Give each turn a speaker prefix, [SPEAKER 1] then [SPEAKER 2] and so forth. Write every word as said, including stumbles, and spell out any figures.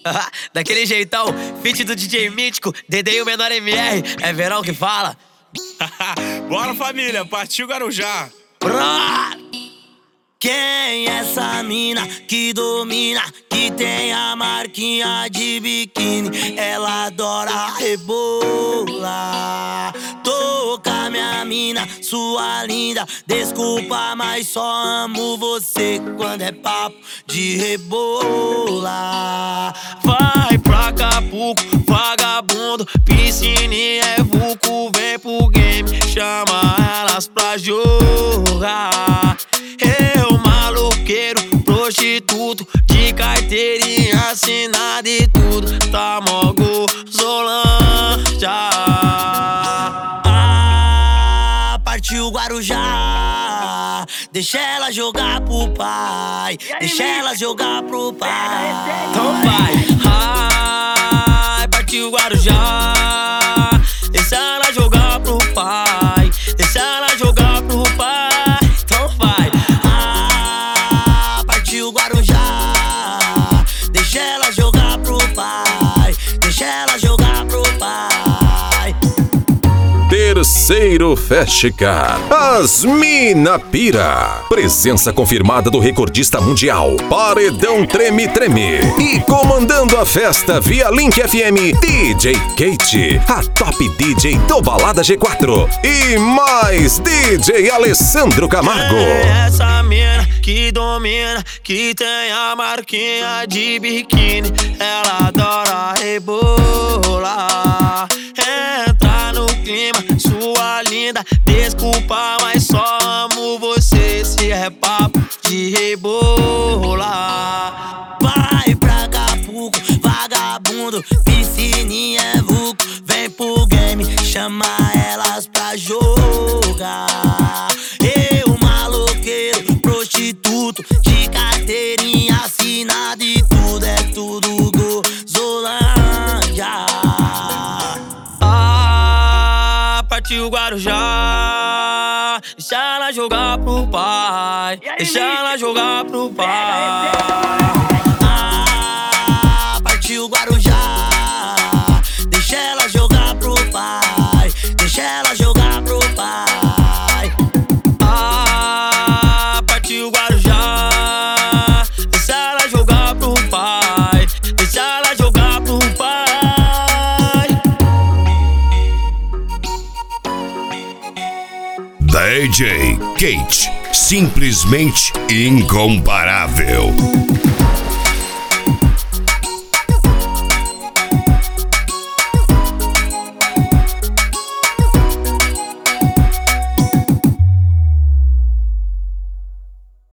[SPEAKER 1] Daquele jeitão, feat do D J Mítico, Dedê e o Menor M R, é Verão que fala.
[SPEAKER 2] Bora, família, partiu Guarujá.
[SPEAKER 1] Bora!
[SPEAKER 3] Quem é essa mina que domina, que tem a marquinha de biquíni? Ela adora rebolar. Toca minha mina, sua linda, desculpa, mas só amo você quando é papo de rebolar.
[SPEAKER 1] Vai pra Acapulco, vagabundo, piscininha é vulco, vem pro game, chama elas pra jogar. Eu, maloqueiro, prostituto, de carteirinha assinada e tudo, tá mó gozolândia.
[SPEAKER 3] Ah, partiu Guarujá, deixa ela jogar pro pai, deixa ela jogar pro pai.
[SPEAKER 1] Então vai, ai, partiu Guarujá, deixa ela jogar pro pai, deixa ela jogar pro pai. Então vai,
[SPEAKER 3] ah, partiu Guarujá, deixa ela jogar pro pai, deixa ela jogar pro pai.
[SPEAKER 4] Terceiro Festicar, As Mina Pira. Presença confirmada do recordista mundial, Paredão Treme Treme. E comandando a festa via Link F M, D J Kate, a top D J do Balada G quatro. E mais D J Alessandro Camargo.
[SPEAKER 1] é essa mina que domina, que tem a marquinha de biquíni, ela adora rebolar. Entra no clima, sua linda, desculpa, mas só amo você, se é papo de rebolar.
[SPEAKER 3] Vai pra Acapulco, vagabundo, piscininha é vulco, vem pro game, chama elas pra jogar. Eu, maloqueiro, prostituto, de carteirinha assinada e tudo, é tudo gozolândia.
[SPEAKER 1] Ah, partiu Guarujá, deixa ela jogar pro pai, deixa ela jogar pro pai.
[SPEAKER 3] Ah, partiu Guarujá, deixa ela jogar pro pai, deixa ela jogar pro pai.
[SPEAKER 1] Ah, partiu Guarujá, deixa ela jogar pro pai, deixa ela jogar pro pai.
[SPEAKER 5] D J Kate, simplesmente incomparável.